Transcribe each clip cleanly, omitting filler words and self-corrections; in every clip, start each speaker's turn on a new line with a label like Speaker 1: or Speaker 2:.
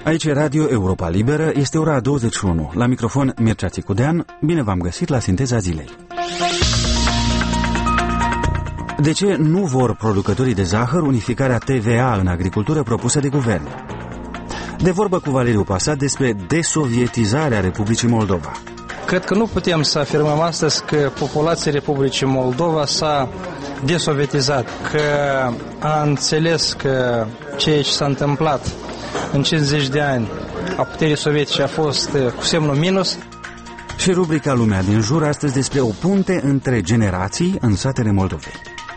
Speaker 1: Aici e Radio Europa Liberă, este ora 21. La microfon Mircea Țicudean, bine v-am găsit la Sinteza Zilei. De ce nu vor producătorii de zahăr unificarea TVA în agricultură propusă de guvern? De vorbă cu Valeriu Pasat despre desovietizarea Republicii Moldova.
Speaker 2: Cred că nu putem să afirmăm astăzi că populația Republicii Moldova s-a desovietizat, că a înțeles că ceea ce s-a întâmplat în 50 de ani a puterii sovietice a fost cu semnul minus.
Speaker 1: Și rubrica Lumea din jur astăzi despre o punte între generații în satele Moldovei.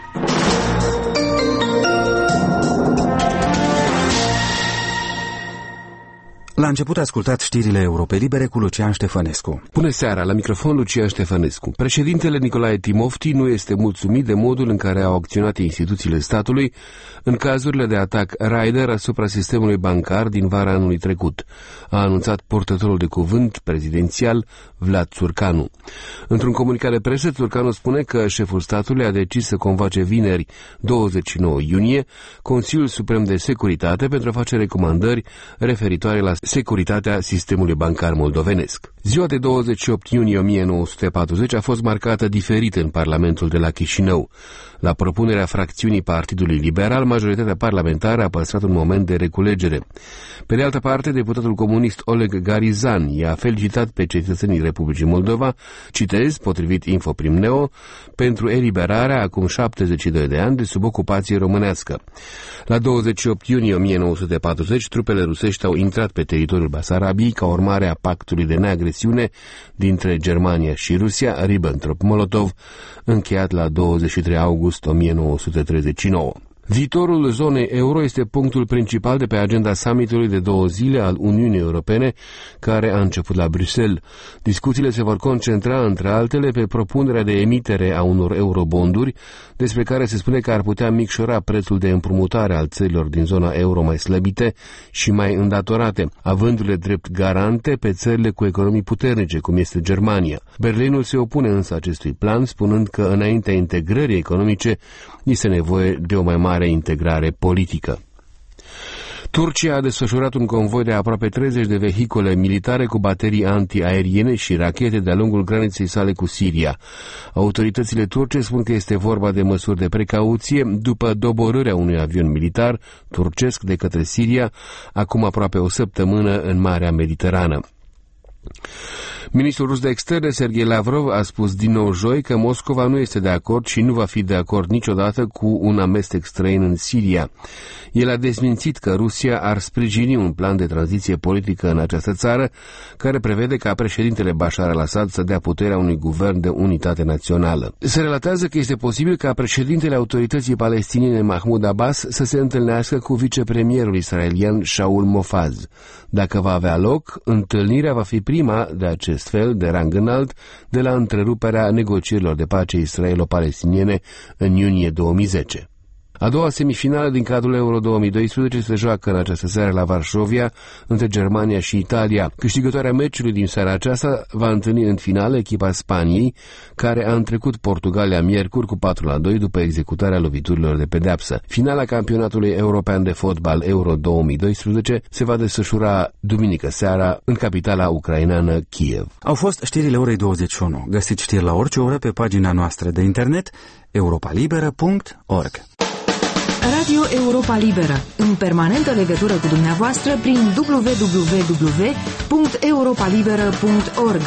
Speaker 1: La început ascultați știrile Europei Libere cu Lucian Ștefănescu.
Speaker 3: Bună seara, la microfon Lucian Ștefănescu. Președintele Nicolae Timofti nu este mulțumit de modul în care au acționat instituțiile statului în cazurile de atac Raider asupra sistemului bancar din vara anului trecut, a anunțat purtătorul de cuvânt prezidențial Vlad Țurcanu. Într-un comunicat de presă, Țurcanu spune că șeful statului a decis să convoace vineri 29 iunie Consiliul Suprem de Securitate pentru a face recomandări referitoare la securitatea sistemului bancar moldovenesc. Ziua de 28 iunie 1940 a fost marcată diferit în Parlamentul de la Chișinău. La propunerea fracțiunii Partidului Liberal, majoritatea parlamentară a păstrat un moment de reculegere. Pe de altă parte, deputatul comunist Oleg Garizan i-a felicitat pe cetățenii Republicii Moldova, citez, potrivit Infoprim-Neo, pentru eliberarea acum 72 de ani de sub ocupație românească. La 28 iunie 1940, trupele rusești au intrat pe teritoriul Basarabiei ca urmare a pactului de neagresiune dintre Germania și Rusia, Ribbentrop-Molotov, încheiat la 23 august 1939. Viitorul zonei euro este punctul principal de pe agenda summitului de 2 zile al Uniunii Europene, care a început la Bruxelles. Discuțiile se vor concentra, între altele, pe propunerea de emitere a unor eurobonduri, despre care se spune că ar putea micșora prețul de împrumutare al țărilor din zona euro mai slăbite și mai îndatorate, avându-le drept garante pe țările cu economii puternice, cum este Germania. Berlinul se opune însă acestui plan, spunând că înaintea integrării economice este nevoie de o mai mare integrare politică. Turcia a desfășurat un convoi de aproape 30 de vehicule militare cu baterii antiaeriene și rachete de-a lungul graniței sale cu Siria. Autoritățile turce spun că este vorba de măsuri de precauție după doborârea unui avion militar turcesc de către Siria acum aproape o săptămână în Marea Mediterană. Ministrul rus de externe, Sergei Lavrov, a spus din nou joi că Moscova nu este de acord și nu va fi de acord niciodată cu un amestec străin în Siria. El a dezmințit că Rusia ar sprijini un plan de tranziție politică în această țară, care prevede ca președintele Bashar al-Assad să dea puterea unui guvern de unitate națională. Se relatează că este posibil ca președintele autorității palestiniene Mahmoud Abbas să se întâlnească cu vicepremierul israelian Shaul Mofaz. Dacă va avea loc, întâlnirea va fi prima de acest fel de rang înalt de la întreruperea negocierilor de pace israelo-palestiniene în iunie 2010. A doua semifinală din cadrul Euro 2012 se joacă în această seară la Varșovia între Germania și Italia. Câștigătoarea meciului din seara aceasta va întâlni în finală echipa Spaniei, care a întrecut Portugalia miercuri cu 4-2 după executarea loviturilor de pedeapsă. Finala campionatului european de fotbal Euro 2012 se va desfășura duminică seara în capitala ucraineană Kiev.
Speaker 1: Au fost știrile orei 21. Găsiți știri la orice oră pe pagina noastră de internet europalibera.org.
Speaker 4: Radio Europa Liberă, în permanentă legătură cu dumneavoastră prin www.europalibera.org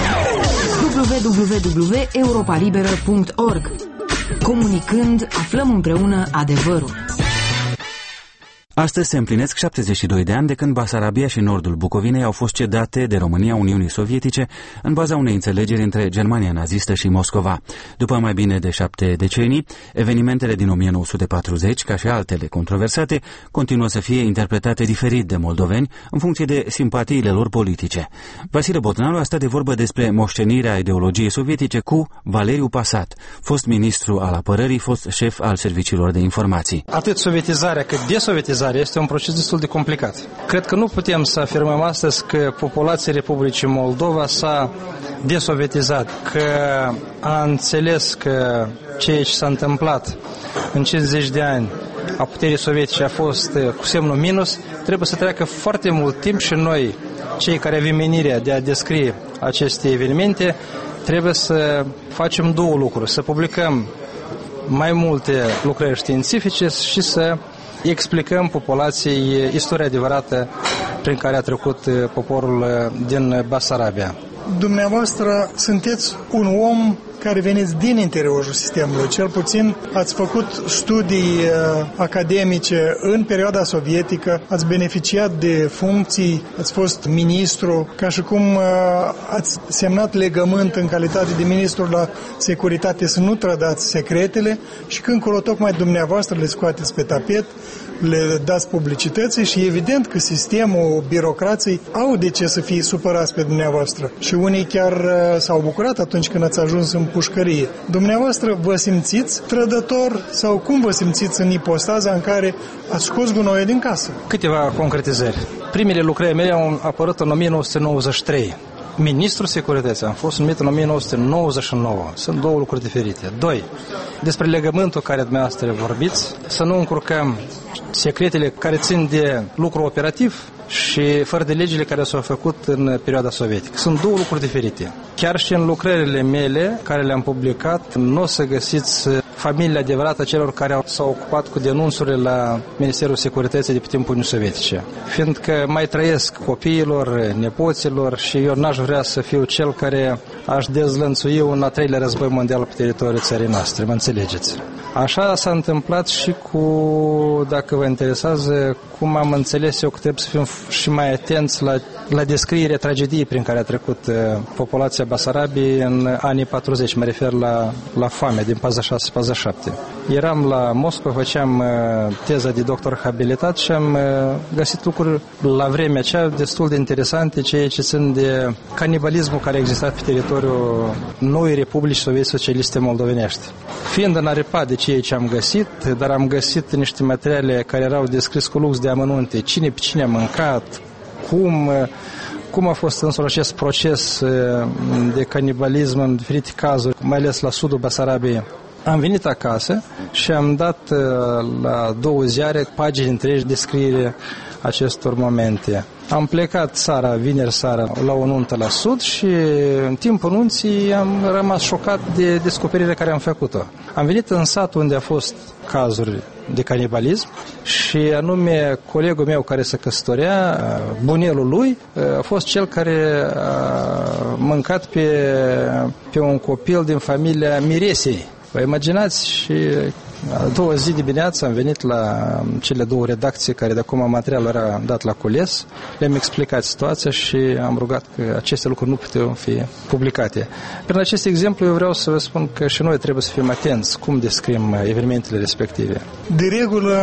Speaker 4: www.europalibera.org. Comunicând, aflăm împreună adevărul.
Speaker 1: Astăzi se împlinesc 72 de ani de când Basarabia și nordul Bucovinei au fost cedate de România Uniunii Sovietice în baza unei înțelegeri între Germania nazistă și Moscova. După mai bine de 7 decenii, evenimentele din 1940, ca și altele controversate, continuă să fie interpretate diferit de moldoveni în funcție de simpatiile lor politice. Vasile Botnaru a stat de vorbă despre moștenirea ideologiei sovietice cu Valeriu Pasat, fost ministru al apărării, fost șef al serviciilor de informații.
Speaker 2: Atât sovietizarea cât desovietizarea este un proces destul de complicat. Cred că nu putem să afirmăm astăzi că populația Republicii Moldova s-a desovietizat, că a înțeles că ceea ce s-a întâmplat în 50 de ani a puterii sovietice a fost cu semnul minus, trebuie să treacă foarte mult timp și noi, cei care avem menirea de a descrie aceste evenimente, trebuie să facem două lucruri, să publicăm mai multe lucrări științifice și să explicăm populației istoria adevărată prin care a trecut poporul din Basarabia.
Speaker 5: Dumneavoastră sunteți un om care veniți din interiorul sistemului, cel puțin ați făcut studii academice în perioada sovietică, ați beneficiat de funcții, ați fost ministru, ca și cum ați semnat legământ în calitate de ministru la securitate să nu trădați secretele și când colo tocmai dumneavoastră le scoateți pe tapet, le dați publicității și evident că sistemul, birocrații au de ce să fie supărați pe dumneavoastră și unii chiar s-au bucurat atunci când ați ajuns în pușcărie. Dumneavoastră vă simțiți trădător sau cum vă simțiți în ipostaza în care ați scos gunoiul din casă?
Speaker 2: Câteva concretizări. Primele lucrări mele au apărut în 1993. Ministrul Securității am fost numit în 1999. Sunt două lucruri diferite. 2. Despre legământul care dumneavoastră vorbiți, să nu încurcăm secretele care țin de lucru operativ și fără de legile care s-au făcut în perioada sovietică. Sunt două lucruri diferite. Chiar și în lucrările mele care le-am publicat, nu o să găsiți familia adevărată celor care s-au ocupat cu denunțurile la Ministerul Securității de pe timpul Uniunii Sovietice. Fiindcă mai trăiesc copiilor, nepoților și eu n-aș vrea să fiu cel care aș dezlănțui un al treilea război mondial pe teritoriul țării noastre, mă înțelegeți? Așa s-a întâmplat și cu, dacă vă interesează, cum am înțeles eu că trebuie să fim și mai atenți la descrierea tragediei prin care a trecut populația Basarabiei în anii 40, mă refer la foame din 46-47. Eram la Moscova, făceam teza de doctor habilitat și am găsit lucruri la vremea aceea destul de interesante, ceea ce țin de canibalismul care a existat pe teritoriul noii Republici Sovietice Socialiste Moldovenești. Fiind înaripat de ceea ce am găsit, dar am găsit niște materiale care erau descris cu lux de amănunte, cine pe cine a mâncat, cum a fost însă acest proces de canibalism în diferite cazuri, mai ales la sudul Basarabiei. Am venit acasă și am dat la 2 ziare pagini întregi de scriere acestor momente. Am plecat vineri seara la o nuntă la sud și în timpul nunții am rămas șocat de descoperirea care am făcut-o. Am venit în sat unde a fost cazuri de canibalism și anume colegul meu care se căsătorea, bunelul lui, a fost cel care a mâncat pe un copil din familia miresei. Vă imaginați? Și a doua zi dimineață am venit la cele 2 redacții care de acum materialul era dat la cules, le-am explicat situația și am rugat că aceste lucruri nu puteau fi publicate. Prin acest exemplu eu vreau să vă spun că și noi trebuie să fim atenți cum descriem evenimentele respective.
Speaker 5: De regulă,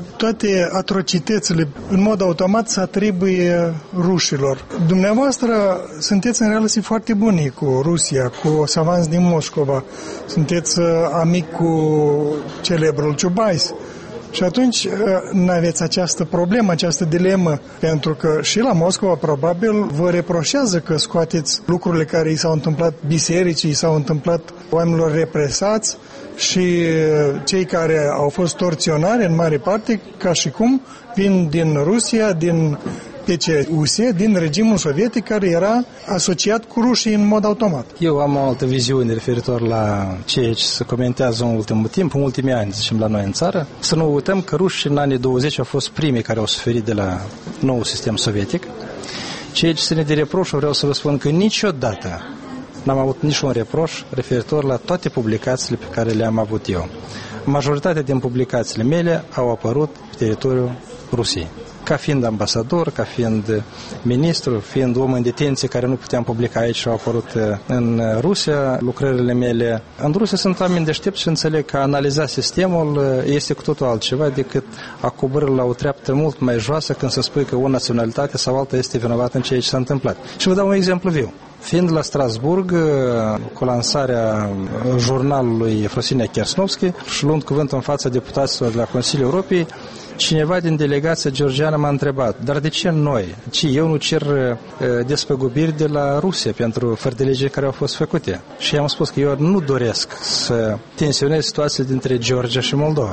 Speaker 5: toate atrocitățile în mod automat se atribuie rușilor. Dumneavoastră sunteți în relații foarte bune cu Rusia, cu savanți din Moscova. Sunteți amic cu celebrul Ciubais. Și atunci n-aveți această problemă, această dilemă, pentru că și la Moscova probabil vă reproșează că scoateți lucrurile care i s-au întâmplat bisericii, i s-au întâmplat oamenilor represați și cei care au fost torționari în mare parte, ca și cum vin din Rusia, din PCUS, din regimul sovietic care era asociat cu rușii în mod automat.
Speaker 2: Eu am o altă viziune referitor la ceea ce se comentează în ultimul timp, în ultimii ani, zicem, la noi în țară. Să nu uităm că rușii în anii 20 au fost primii care au suferit de la nou sistem sovietic. Ceea ce ține de reproș, vreau să vă spun că niciodată n-am avut niciun reproș referitor la toate publicațiile pe care le-am avut eu. Majoritatea din publicațiile mele au apărut pe teritoriul Rusiei. Ca fiind ambasador, ca fiind ministru, fiind om în detenție care nu puteam publica aici și au apărut în Rusia, lucrările mele. În Rusia sunt oameni deștepți și înțeleg că a analiza sistemul este cu totul altceva decât a coborî la o treaptă mult mai joasă când se spune că o naționalitate sau alta este vinovată în ceea ce s-a întâmplat. Și vă dau un exemplu viu. Fiind la Strasburg, cu lansarea jurnalului Frosinia Kersnovski și luând cuvântul în fața deputaților de la Consiliul Europei, cineva din delegația georgiană m-a întrebat, dar de ce noi? Eu nu cer despăgubiri de la Rusia pentru fără de lege care au fost făcute. Și am spus că eu nu doresc să tensionez situația dintre Georgia și Moldova.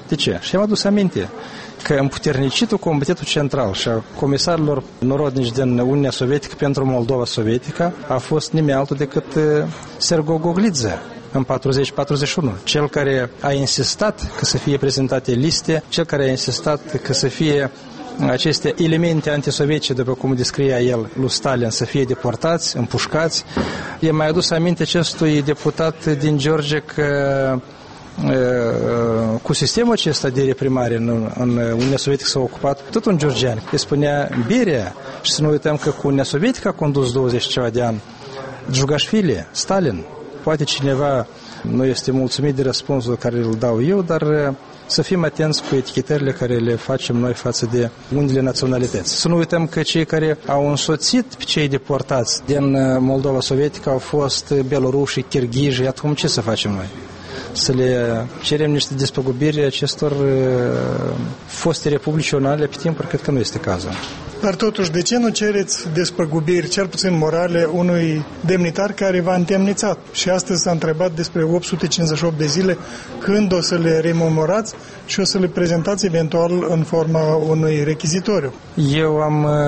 Speaker 2: De ce? Și am adus aminte că împuternicitul Comitetul Central și a comisarilor norodnici din Uniunea Sovietică pentru Moldova Sovietică a fost nimeni altul decât Sergo Goglidze în 40-41, cel care a insistat că să fie prezentate liste, cel care a insistat că să fie aceste elemente antisovietice, după cum descria el lui Stalin, să fie deportați, împușcați. I-a mai adus aminte acestui deputat din George că cu sistemul acesta de reprimare în Uniunea Sovietică s-a ocupat tot un georgian. Îi spunea Beria, și să nu uităm că cu Uniunea Sovietică a condus 20 ceva de ani Djugașvili, Stalin. Poate cineva nu este mulțumit de răspunsul care îl dau eu, dar să fim atenți cu etichetările care le facem noi față de unele naționalități. Să nu uităm că cei care au însoțit pe cei deportați din Moldova Sovietică au fost belorușii, kirghizii. Acum ce să facem noi? Să le cerem niște despăgubiri acestor foste republici unale pe timpuri? Cred că nu este cazul.
Speaker 5: Dar totuși, de ce nu cereți despăgubiri, cel puțin morale, unui demnitar care v-a întemnițat? Și astăzi s-a întrebat despre 858 de zile, când o să le rememorați și o să le prezentați eventual în forma unui rechizitoriu.
Speaker 2: Eu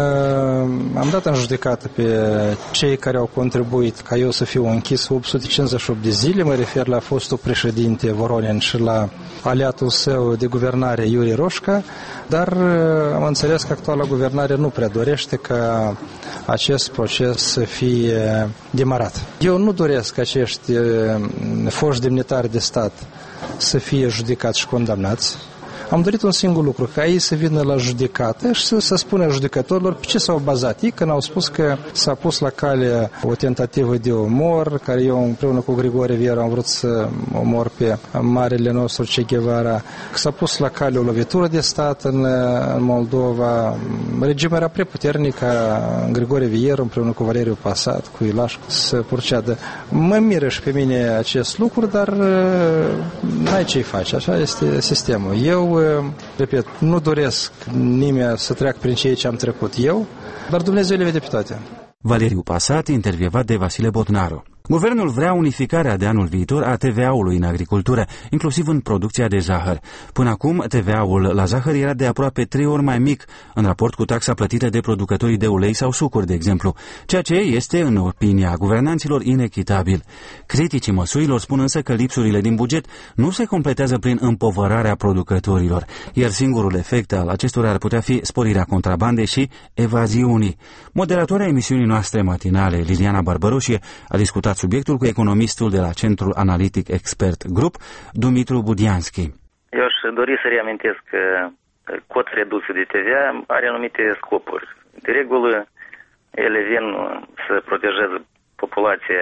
Speaker 2: am dat în judecată pe cei care au contribuit ca eu să fiu închis 858 de zile, mă refer la fostul președinte Voronin și la aliatul său de guvernare Iuri Roșca, dar am înțeles că actuala guvernare nu prea dorește ca acest proces să fie demarat. Eu nu doresc ca acești foști demnitari de stat să fie judecați și condamnați. Am dorit un singur lucru, ca ei să vină la judecată și să spună judecătorilor pe ce s-au bazat ei când au spus că s-a pus la cale o tentativă de omor, care eu împreună cu Grigore Vieru am vrut să omor pe marele nostru Che Guevara, că s-a pus la cale o lovitură de stat în Moldova. Regimul era prea puternic ca Grigore Vieru împreună cu Valeriu Pasat, cu Ilașcu să purceadă. Mă miră și pe mine acest lucru, dar n-ai ce-i face, așa este sistemul. Eu repet, nu doresc nimeni să treacă prin ceea ce am trecut eu, dar Dumnezeu le vede pe toate.
Speaker 1: Valeriu Pasat, intervievat de Vasile Botnaru. Guvernul vrea unificarea de anul viitor a TVA-ului în agricultură, inclusiv în producția de zahăr. Până acum, TVA-ul la zahăr era de aproape 3 ori mai mic în raport cu taxa plătită de producătorii de ulei sau sucuri, de exemplu, ceea ce este, în opinia guvernanților, inechitabil. Criticii măsurilor spun însă că lipsurile din buget nu se completează prin împovărarea producătorilor, iar singurul efect al acestora ar putea fi sporirea contrabandei și evaziunii. Moderatoarea emisiunii noastre matinale, Liliana Barbăroșie, a discutat subiectul cu economistul de la Centrul Analitic Expert Group, Dumitru Budianski.
Speaker 6: Eu aș dori să reamintesc că cota redusă de TVA are anumite scopuri. De regulă, ele vin să protejeze populația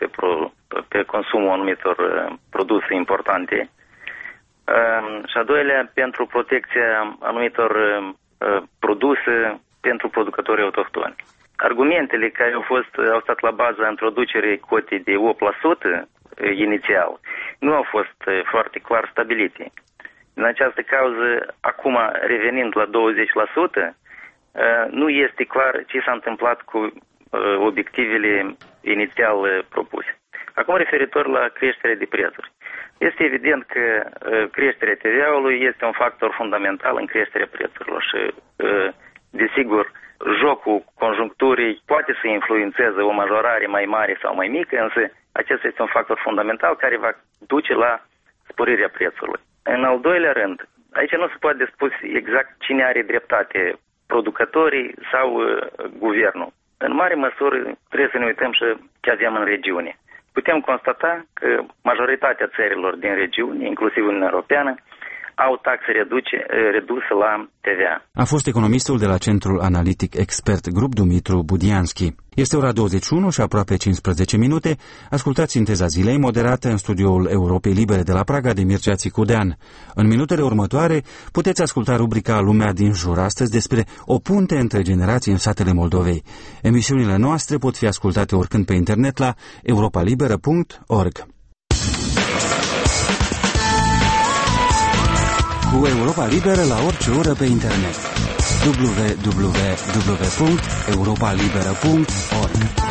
Speaker 6: pe consumul anumitor produse importante și a doilea, pentru protecția anumitor produse pentru producătorii autohtoni. Argumentele care au stat la baza introducerii cotei de 8% inițial nu au fost foarte clar stabilite. Din această cauză, acum revenind la 20%, nu este clar ce s-a întâmplat cu obiectivele inițial propuse. Acum referitor la creșterea de prețuri. Este evident că creșterea TVA-ului este un factor fundamental în creșterea prețurilor și, desigur, jocul conjuncturii poate să influențeze o majorare mai mare sau mai mică, însă acesta este un factor fundamental care va duce la sporirea prețului. În al doilea rând, aici nu se poate spus exact cine are dreptate, producătorii sau guvernul. În mare măsură trebuie să ne uităm și ce avem în regiune. Putem constata că majoritatea țărilor din regiune, inclusiv Uniunea Europeană, au taxe reduse la TVA.
Speaker 1: A fost economistul de la Centrul Analitic Expert Group, Dumitru Budianski. Este ora 21 și aproape 15 minute. Ascultați Sinteza Zilei, moderată în studioul Europei Libere de la Praga de Mircea Țicudean. În minutele următoare puteți asculta rubrica Lumea din jur, astăzi despre o punte între generații în satele Moldovei. Emisiunile noastre pot fi ascultate oricând pe internet la europalibera.org. Cu Europa Liberă la orice oră pe internet. www.europalibera.org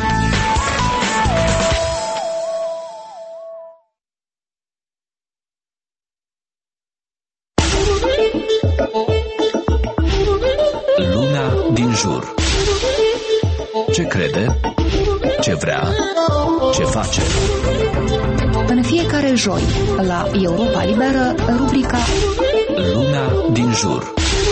Speaker 7: jur. Ce crede? Ce vrea? Ce face?
Speaker 8: În fiecare joi, la Europa Liberă, rubrica
Speaker 7: Lumea din jur.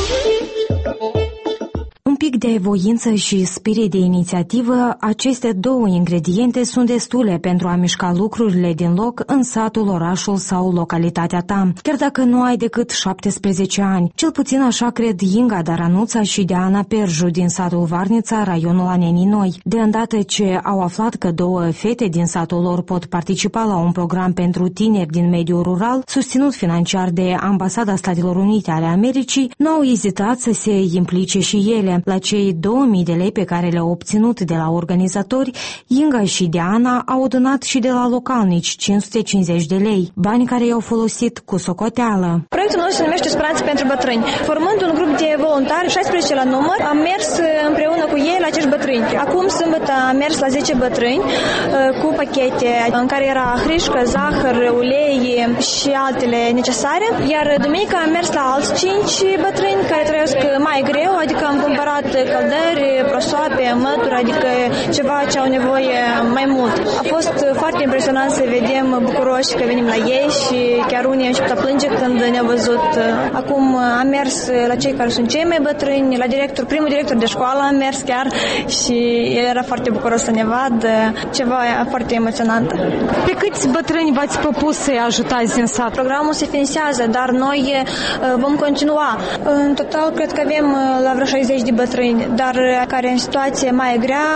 Speaker 4: Un pic de voință și spirit de inițiativă, aceste două ingrediente sunt destule pentru a mișca lucrurile din loc în satul, orașul sau localitatea ta, chiar dacă nu ai decât 17 ani. Cel puțin așa cred Inga Daranuța și Diana Perju din satul Varnița, raionul Anenii Noi. De îndată ce au aflat că două fete din satul lor pot participa la un program pentru tineri din mediul rural, susținut financiar de Ambasada Statelor Unite ale Americii, nu au ezitat să se implice și ele. La cei 2000 de lei pe care le-au obținut de la organizatori, Inga și Diana au adunat și de la localnici 550 de lei, bani care i-au folosit cu socoteală.
Speaker 9: Proiectul nostru se numește Speranțe pentru bătrâni. Formând un grup de voluntari, 16 la număr, am mers împreună cu ei la acești bătrâni. Acum, sâmbătă, am mers la 10 bătrâni cu pachete în care era hrișcă, zahăr, ulei și altele necesare, iar duminică am mers la alți 5 bătrâni care trăiesc mai greu, adică am cumpărat căldări, prosoape, mături, adică ceva ce au nevoie mai mult. A fost foarte impresionant să vedem bucuroși că venim la ei și chiar unii au început a plânge când ne-au văzut. Acum am mers la cei care sunt cei mai bătrâni, la director, primul director de școală am mers chiar și el era foarte bucuros să ne vadă, ceva foarte emoționant.
Speaker 4: Pe câți bătrâni v-ați propus să-i ajutați din sat?
Speaker 9: Programul se finisează, dar noi vom continua. În total cred că avem la vreo 60 de bătrâni, dar care în situație mai grea,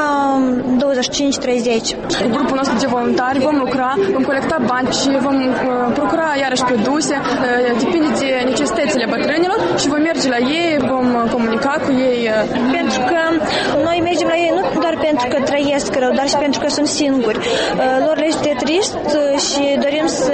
Speaker 9: 25-30.
Speaker 10: Cu grupul nostru de voluntari vom lucra, vom colecta bani și vom procura iarăși produse, depinde de necesitățile bătrânilor și vom merge la ei, vom comunica cu ei.
Speaker 9: Pentru că noi mergem la ei nu doar pentru că trăiesc rău, dar și pentru că sunt singuri. Lor le este trist și dorim să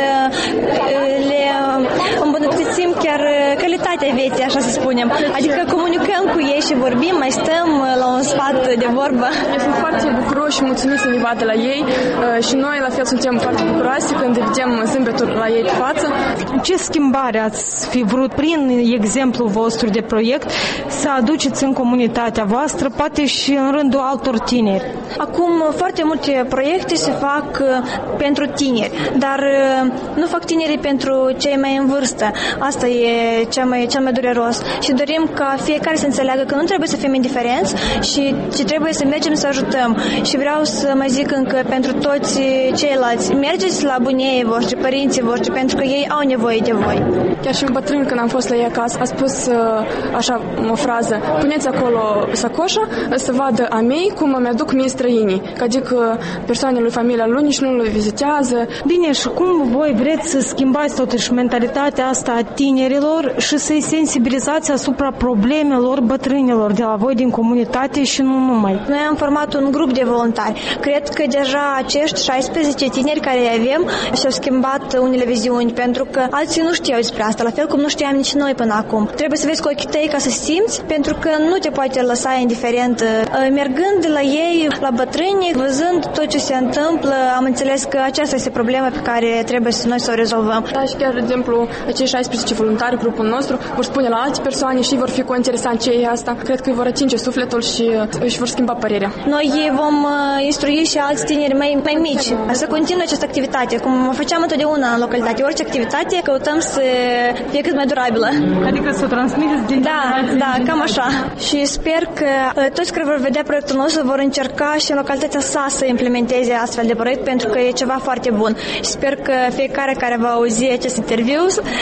Speaker 9: le îmbunătățim chiar calitatea vieții, așa să spunem. Adică comunicăm cu ei și vorbim, mai stăm la un sfat de vorbă.
Speaker 10: Ei sunt foarte bucuroși și mulțumiți să ne vadă la ei și noi la fel suntem foarte bucuroase când vedem zâmbetul la ei pe față.
Speaker 4: Ce schimbare ați fi vrut prin exemplul vostru de proiect să aduceți în comunitatea voastră, poate și în rândul altor tineri?
Speaker 9: Acum foarte multe proiecte se fac pentru tineri, dar nu fac tinerii pentru cei mai în vârstă. Asta e cel mai dureros și dorim ca fiecare să înțeleagă că nu trebuie să fim indiferenți și trebuie să mergem să ajutăm. Și vreau să mai zic încă pentru toți ceilalți, mergeți la bunii voștri, părinții voștri, pentru că ei au nevoie de voi.
Speaker 10: Chiar și un bătrân, când am fost la ei acasă, a spus așa o frază: puneți acolo sacoșa să vadă a mei cum îmi aduc mie străinii, adică persoanele lui familia lui nici nu le vizitează.
Speaker 4: Bine, și cum voi vreți să schimbați totuși mentalitatea asta a tinerilor și să-i sensibilizați asupra problemelor bătrânilor de la voi din comunitate și nu numai?
Speaker 9: Noi am format un grup de voluntari. Cred că deja acești 16 tineri care îi avem și-au schimbat unele viziuni, pentru că alții nu știau despre asta, la fel cum nu știam nici noi până acum. Trebuie să vezi cu ochii tăi ca să simți, pentru că nu te poate lăsa indiferent. Mergând la ei, la bătrâni, văzând tot ce se întâmplă, am înțeles că aceasta este problema pe care trebuie să noi să o rezolvăm.
Speaker 10: Da, și chiar, de exemplu, acei 16 voluntari, grupul nostru, vor spune la alte persoane și vor fi interesant ce e asta. Cred că îi vor atinge sufletul și își vor schimba părerea.
Speaker 9: Noi vom instrui și alți tineri mai mici să continue această activitate, cum făceam întotdeauna în localitate. Orice activitate căutăm să fie cât mai durabilă.
Speaker 4: Adică să o transmiteți din
Speaker 9: Da, cam așa. Și sper că toți care vor vedea proiectul nostru vor încerca și în localitatea sa să implementeze astfel de proiect, pentru că e ceva foarte bun. Și sper că fiecare care va auzi acest interviu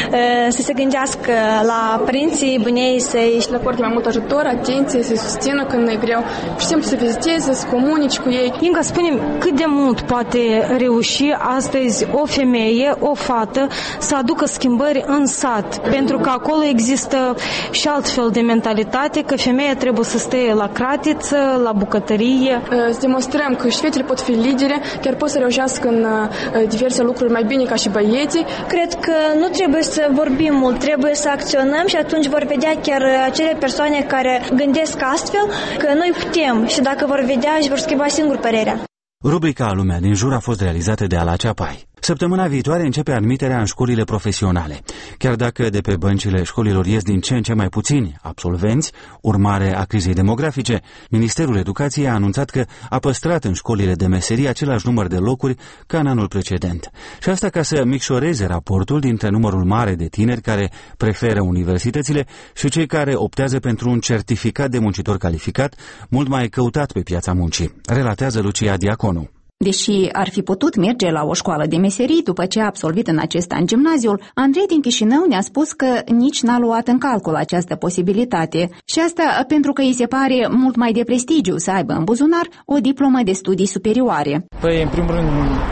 Speaker 9: să se gândească la părinții bunei, să-i
Speaker 10: acorde mai mult ajutor, atenție, să-i susțină când e greu. Pur și simplu să viziteze, să comunici cu ei.
Speaker 4: Inga, spune-mi, cât de mult poate reuși astăzi o femeie, o fată, să aducă schimbări în sat? Pentru că acolo există și altfel de mentalitate, că femeia trebuie să stea la cratiță, la bucătărie.
Speaker 10: Să demonstrăm că și fetele pot fi lidere, chiar pot să reușească în diverse lucruri mai bine ca și băieții.
Speaker 9: Cred că nu trebuie să vorbim mult, trebuie să acționăm și atunci vor vedea chiar acele persoane care gândesc astfel că noi putem și dacă vor vedea își vor schimba singur părerea.
Speaker 1: Rubrica Lumea din jur a fost realizată de Ala Ceapai. Săptămâna viitoare începe admiterea în școlile profesionale. Chiar dacă de pe băncile școlilor ies din ce în ce mai puțini absolvenți, urmare a crizei demografice, Ministerul Educației a anunțat că a păstrat în școlile de meserie același număr de locuri ca în anul precedent. Și asta ca să micșoreze raportul dintre numărul mare de tineri care preferă universitățile și cei care optează pentru un certificat de muncitor calificat, mult mai căutat pe piața muncii, relatează Lucia Diaconu.
Speaker 11: Deși ar fi putut merge la o școală de meserii după ce a absolvit în acest an gimnaziul, Andrei din Chișinău ne-a spus că nici n-a luat în calcul această posibilitate. Și asta pentru că îi se pare mult mai de prestigiu să aibă în buzunar o diplomă de studii superioare.
Speaker 2: Păi, în primul rând,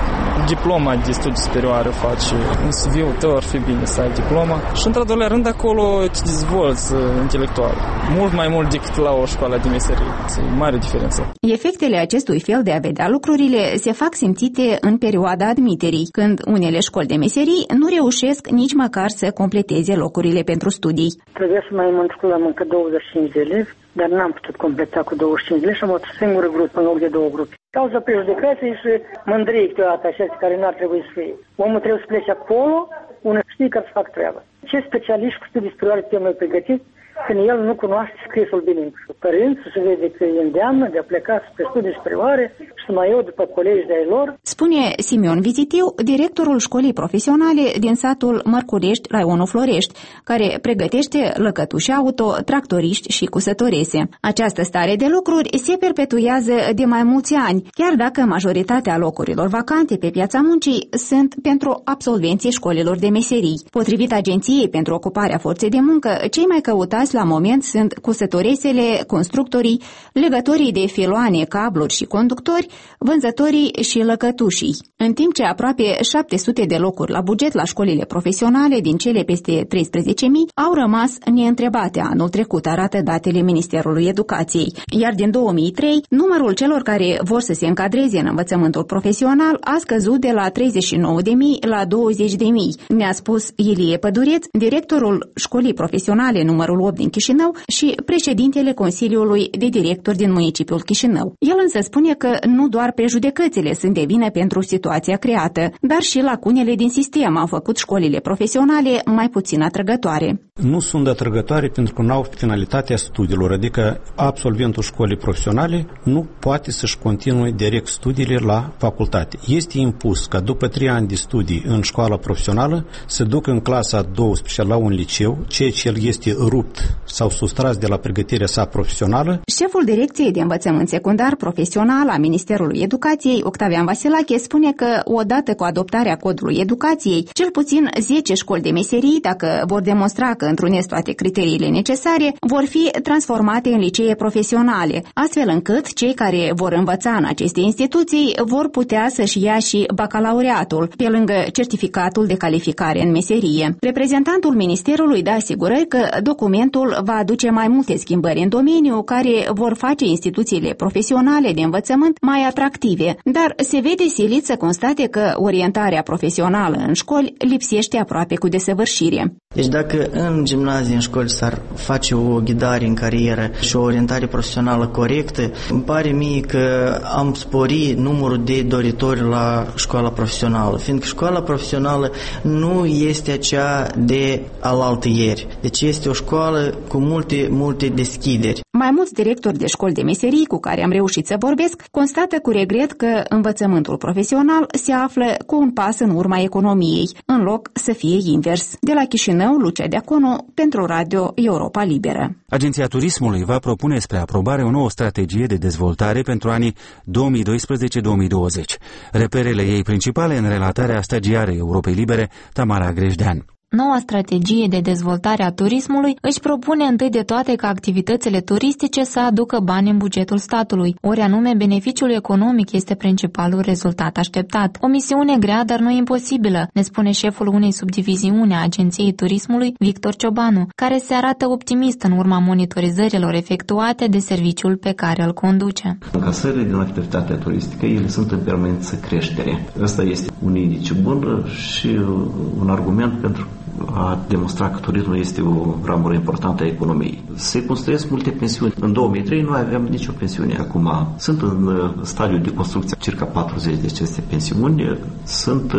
Speaker 2: diploma de studii superioare faci. În CV-ul tău ar fi bine să ai diploma. Și într-al doilea rând, acolo te dezvolți intelectual. Mult mai mult decât la o școală de meserie. E mare diferență.
Speaker 11: Efectele acestui fel de a vedea lucrurile se fac simțite în perioada admiterii, când unele școli de meserii nu reușesc nici măcar să completeze locurile pentru studii.
Speaker 12: Trebuia să mai matriculăm încă 25 de elevi, dar n-am putut completa cu 25 de elevi și am avut o singură grupă în loc de două grupe. Cauza prejudecății și mândrie câteodată așa care n-ar trebui să fie. Omul trebuie să plece acolo, unul știe care să fac treaba. Ce specialiști cu studii superioare putem noi pregătiți când el nu cunoaște scrisul bilingv? Părinții se vede că îi îndeamnă de a pleca spre studii superioare și să mai iau după colegi de-ai lor.
Speaker 11: Spune Simeon Vizitiu, directorul școlii profesionale din satul Mărcurești, raionul Florești, care pregătește lăcătuși auto, tractoriști și cusătorese. Această stare de lucruri se perpetuează de mai mulți ani, chiar dacă majoritatea locurilor vacante pe piața muncii sunt pentru absolvenții școlilor de meserii. Potrivit Agenției pentru Ocuparea Forței de Muncă, cei mai căutați la moment sunt cusătoresele, constructorii, legătorii de filoane, cabluri și conductori, vânzătorii și lăcătușii. În timp ce aproape 700 de locuri la buget la școlile profesionale din cele peste 13.000 au rămas neîntrebate anul trecut, arată datele Ministerului Educației. Iar din 2003, numărul celor care vor să se încadreze în învățământul profesional a scăzut de la 39.000 la 20.000, ne-a spus Ilie Pădureț, directorul școlii profesionale numărul 8 din Chișinău și președintele Consiliului de Directori din municipiul Chișinău. El însă spune că nu doar prejudecățile sunt de vină pentru situația creată, dar și lacunele din sistem au făcut școlile profesionale mai puțin atrăgătoare.
Speaker 13: Nu sunt atrăgătoare pentru că nu au finalitatea studiilor, adică absolventul școlii profesionale nu poate să-și continue direct studiile la facultate. Este impus ca după 3 ani de studii în școala profesională să ducă în clasa 12 la un liceu, ceea ce el este rupt sau sustras de la pregătirea sa profesională.
Speaker 11: Șeful Direcției de Învățământ Secundar Profesional a Ministerului Educației, Octavian Vasilache, spune că odată cu adoptarea codului educației, cel puțin 10 școli de meserii, dacă vor demonstra că întrunesc toate criteriile necesare, vor fi transformate în licee profesionale, astfel încât cei care vor învăța în aceste instituții vor putea să-și ia și bacalaureatul, pe lângă certificatul de calificare în meserie. Reprezentantul Ministerului dă asigurări că documentul va aduce mai multe schimbări în domeniu care vor face instituțiile profesionale de învățământ mai atractive, dar se vede silit să constate că orientarea profesională în școli lipsește aproape cu desăvârșire.
Speaker 14: Deci dacă în gimnazii, în școli s-ar face o ghidare în carieră și o orientare profesională corectă, îmi pare mie că am spori numărul de doritori la școala profesională, fiindcă școala profesională nu este aceea de alaltăieri. Deci este o școală cu multe deschideri.
Speaker 11: Mai mulți directori de școli de meserii cu care am reușit să vorbesc constată cu regret că învățământul profesional se află cu un pas în urma economiei, în loc să fie invers. De la Chișinău, Lucia Deaconu, pentru Radio Europa Liberă.
Speaker 1: Agenția Turismului va propune spre aprobare o nouă strategie de dezvoltare pentru anii 2012-2020. Reperele ei principale în relatarea stagiarei Europei Libere, Tamara Grejdean.
Speaker 15: Noua strategie de dezvoltare a turismului își propune întâi de toate ca activitățile turistice să aducă bani în bugetul statului, ori anume beneficiul economic este principalul rezultat așteptat. O misiune grea, dar nu imposibilă, ne spune șeful unei subdiviziuni a Agenției Turismului, Victor Ciobanu, care se arată optimist în urma monitorizărilor efectuate de serviciul pe care îl conduce.
Speaker 16: Încasările din activitatea turistică, ele sunt în permanență creștere. Ăsta este un indice bun și un argument pentru a demonstrat că turismul este o ramură importantă a economiei. Se construiesc multe pensiuni. În 2003 nu aveam nicio pensiune. Acum sunt în stadiu de construcție circa 40 de aceste pensiuni. Sunt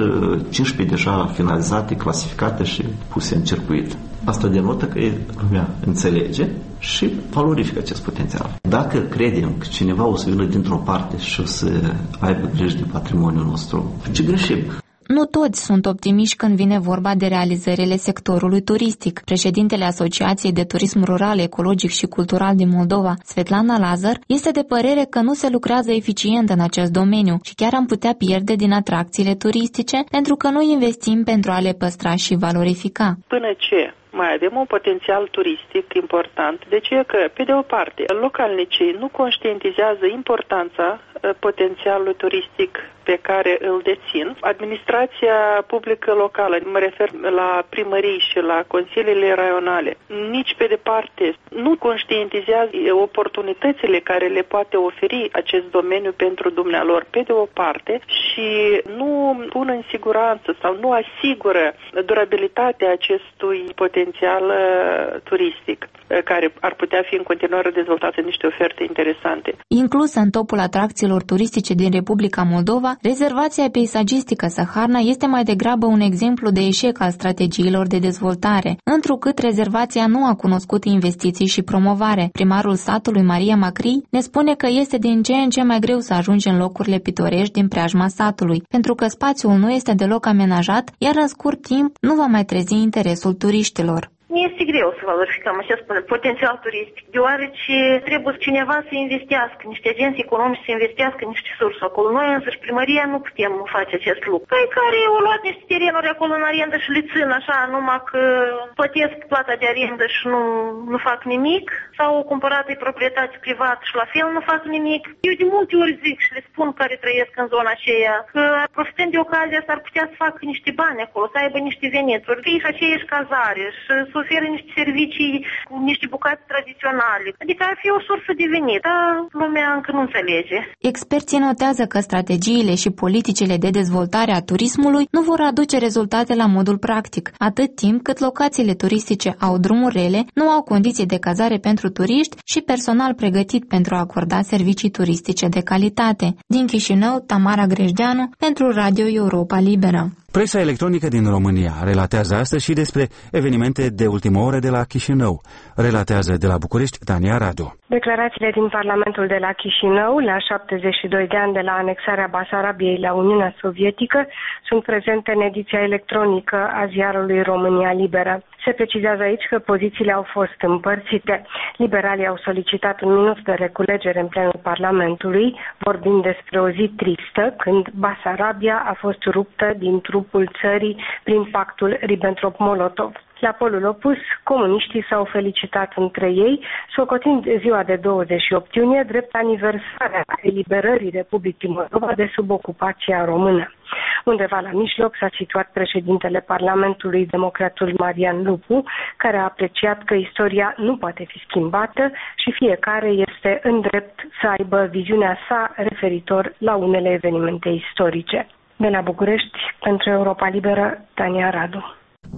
Speaker 16: 15 deja finalizate, clasificate și puse în circuit. Asta denotă că lumea înțelege și valorifică acest potențial. Dacă credem că cineva o să vină dintr-o parte și o să aibă grijă de patrimoniul nostru, ce greșim?
Speaker 15: Nu toți sunt optimiști când vine vorba de realizările sectorului turistic. Președintele Asociației de Turism Rural, Ecologic și Cultural din Moldova, Svetlana Lazar, este de părere că nu se lucrează eficient în acest domeniu și chiar am putea pierde din atracțiile turistice pentru că nu investim pentru a le păstra și valorifica.
Speaker 17: Până ce mai avem un potențial turistic important, deci e că, pe de o parte, localnicii nu conștientizează importanța potențialului turistic pe care îl dețin. Administrația publică locală, mă refer la primării și la consiliile raionale, nici pe departe nu conștientizează oportunitățile care le poate oferi acest domeniu pentru dumnealor, pe de o parte, și nu pun în siguranță sau nu asigură durabilitatea acestui potențial turistic, care ar putea fi în continuare dezvoltate în niște oferte interesante.
Speaker 15: Inclusă în topul atracțiilor turistice din Republica Moldova, rezervația peisagistică Saharna este mai degrabă un exemplu de eșec al strategiilor de dezvoltare, întrucât rezervația nu a cunoscut investiții și promovare. Primarul satului, Maria Macri, ne spune că este din ce în ce mai greu să ajungi în locurile pitorești din preajma satului, pentru că spațiul nu este deloc amenajat, iar în scurt timp nu va mai trezi interesul turiștilor.
Speaker 18: Este greu să valorificăm acest potențial turistic, deoarece trebuie cineva să investească, niște agenți economici să investească niște surse acolo. Noi însăși, primăria, nu putem face acest lucru. Cei care au luat niște terenuri acolo în arendă și le țin așa, numai că plătesc plata de arendă și nu fac nimic, sau au cumpărat proprietate privată și la fel nu fac nimic. Eu de multe ori zic și le spun care trăiesc în zona aceea că, profitând de ocazia, s-ar putea să facă niște bani acolo, să aibă niște venituri, fie și aceeași cazare și să oferă niște servicii cu niște bucate tradiționale. Adică ar fi o sursă de venit, dar lumea încă nu înțelege.
Speaker 15: Experții notează că strategiile și politicile de dezvoltare a turismului nu vor aduce rezultate la modul practic, atât timp cât locațiile turistice au drumuri rele, nu au condiții de cazare pentru turiști și personal pregătit pentru a acorda servicii turistice de calitate. Din Chișinău, Tamara Grejdeanu, pentru Radio Europa Liberă.
Speaker 1: Presa electronică din România relatează astăzi și despre evenimente de ultimă oră de la Chișinău. Relatează de la București Tania Radu.
Speaker 19: Declarațiile din Parlamentul de la Chișinău, la 72 de ani de la anexarea Basarabiei la Uniunea Sovietică, sunt prezente în ediția electronică a ziarului România Liberă. Se precizează aici că pozițiile au fost împărțite. Liberalii au solicitat un minut de reculegere în plenul Parlamentului, vorbind despre o zi tristă, când Basarabia a fost ruptă din trupul țării prin pactul Ribbentrop-Molotov. La polul opus, comuniștii s-au felicitat între ei, socotind ziua de 28 iunie drept aniversarea eliberării Republicii Moldova de sub ocupația română. Undeva la mijloc s-a situat președintele Parlamentului, democratul Marian Lupu, care a apreciat că istoria nu poate fi schimbată și fiecare este în drept să aibă viziunea sa referitor la unele evenimente istorice. De la București, pentru Europa Liberă, Tania Radu.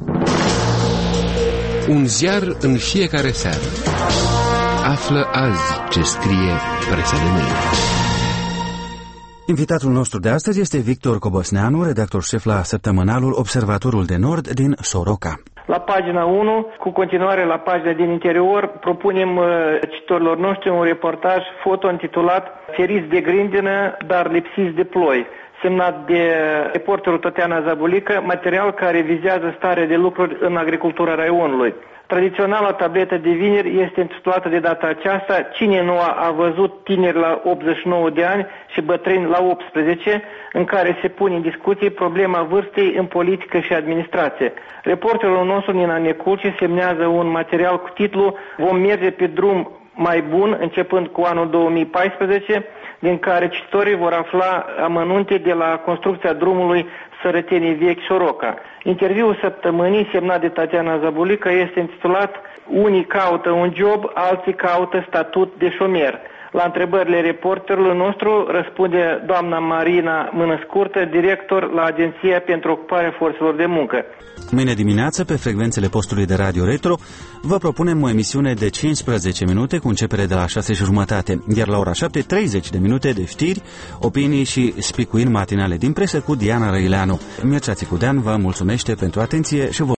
Speaker 3: Un ziar în fiecare seară. Află azi ce scrie presa de mâine.
Speaker 1: Invitatul nostru de astăzi este Victor Cobosneanu, redactor șef la săptămânalul Observatorul de Nord din Soroca.
Speaker 20: La pagina 1, cu continuare la pagina din interior, propunem cititorilor noștri un reportaj foto intitulat Feriți de grindină, dar lipsiți de ploi, semnat de reporterul Tatiana Zabulică, material care vizează starea de lucruri în agricultura raionului. Tradiționala tabletă de vineri este intitulată de data aceasta Cine nu a văzut tineri la 89 de ani și bătrâni la 18, în care se pune în discuție problema vârstei în politică și administrație. Reporterul nostru, Nina Neculci, semnează un material cu titlu Vom merge pe drum mai bun, începând cu anul 2014, din care cititorii vor afla amănunte de la construcția drumului Sărătenii Vechi-Soroca. Interviul săptămânii, semnat de Tatiana Zabulică, este intitulat Unii caută un job, alții caută statut de șomer. La întrebările reporterului nostru răspunde doamna Marina Mânăscurtă, director la Agenția pentru Ocuparea Forțelor de Muncă.
Speaker 1: Mâine dimineață, pe frecvențele postului de Radio Retro, vă propunem o emisiune de 15 minute cu începere de la 6:30, iar la ora 7:30 de minute de știri, opinii și spicuiri matinale din presă cu Diana Răileanu. Mircea Țicudean vă mulțumește pentru atenție și vă